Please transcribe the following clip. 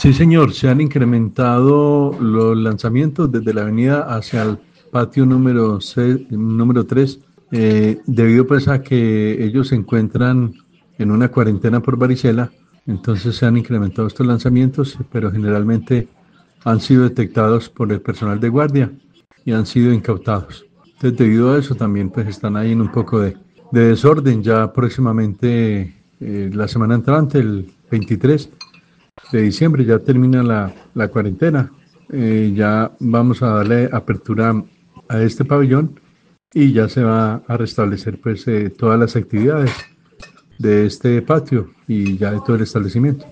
Sí, señor, se han incrementado los lanzamientos desde la avenida hacia el patio número 3, debido pues a que ellos se encuentran en una cuarentena por varicela. Entonces se han incrementado estos lanzamientos, pero generalmente han sido detectados por el personal de guardia y han sido incautados. Entonces, debido a eso, también pues están ahí en un poco de desorden. Ya próximamente, la semana entrante, el 23 de diciembre, ya termina la cuarentena. Ya vamos a darle apertura a este pabellón y ya se va a restablecer pues todas las actividades de este patio y ya de todo el establecimiento.